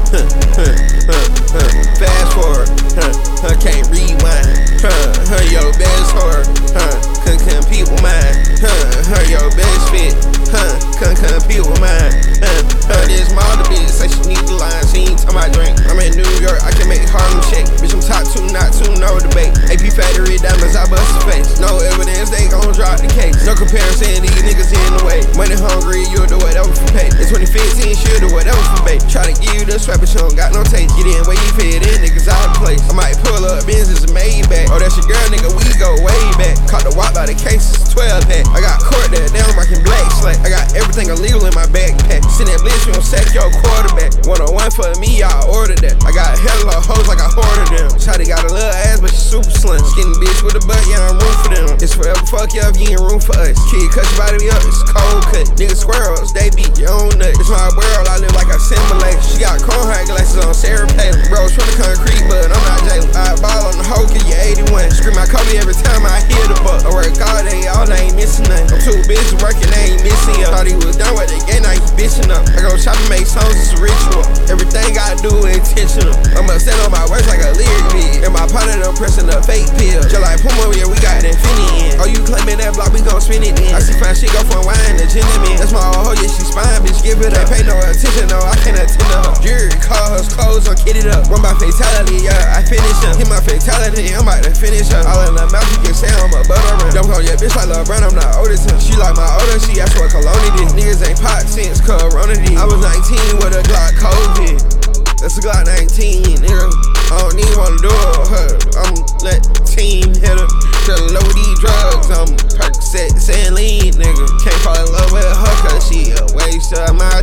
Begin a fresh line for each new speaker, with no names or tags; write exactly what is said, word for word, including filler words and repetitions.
huh, huh, huh, huh. Fast forward, huh, huh, can't rewind, huh, huh, your best whore, huh, couldn't compete with mine, huh, huh, your best fit, huh, couldn't compete with mine, huh, huh, this model bitch say she need the line, she ain't talking about drink. I'm in New York, I can make Harlem shake, bitch, I'm top two, not two, no debate. A P Factory diamonds, I bust the face, no evidence, they gon' drop the case, no comparison, these niggas in the way. Money hungry, you'll do whatever for pay. In twenty fifteen, she'll do whatever for bait. Try to give you the swap, but she don't got no taste. Get in where you fit in, niggas out of place. I might pull up Benz's and Maybach. Oh, that's your girl, nigga, we go way back. Caught the wop by the cases, twelve pack. I got court there, down rockin' black slack. I got everything illegal in my backpack. Send that blitz, we gon' sack your quarterback. one oh one for me, I ordered that. I got hella hoes like I hoarded them. Shawty got a little ass, but she super slim. Skinny bitch with a butt, yeah, I'm room for them. It's forever fuck you up, you ain't room for us. Kid, cut your body up, it's cold cut. Niggas squirrels, they beat your own nut. It's my world, I live like I simulate. She got cone high glasses on, Sarah Palin. Bros from the concrete, but I'm not Jalen. I ball on the hoe, get you eighty-one. Scream my Kobe every time I hear the buck. I work all day, all I ain't missing nothing. I'm too busy working, I ain't missing up. Thought he was done with the game, now he bitching up. I go shop and make songs, it's a ritual. Everything I do intentional. I'm upset on my words like a lyric vid. And my partner done pressing a fake pill. Just like Puma, yeah, we got infinity in. Oh, you claiming that block, we gon' spin it in. I see fine shit go from wine to gentleman. That's my old hoe, yeah, she spine, bitch, give it up. Pay no attention, no, I can't attend to her. Jury, call her clothes, I'm kitted up. Run my fatality, yeah, I finish him. Hit my fatality, I'm about to finish her. All in the mouth, you can say I'm a butter run. Dump on your bitch like LeBron, I'm not older than she like my older, she asked what cologne did. Niggas ain't pot since Corona did. I was nineteen with a Glock COVID. That's a Glock nineteen, nigga. I don't even wanna do it, huh? I'm let team hit her. Tell her load these drugs, I'm Percocet, saying lean, nigga. Can't fall in love with her cause she a waste of my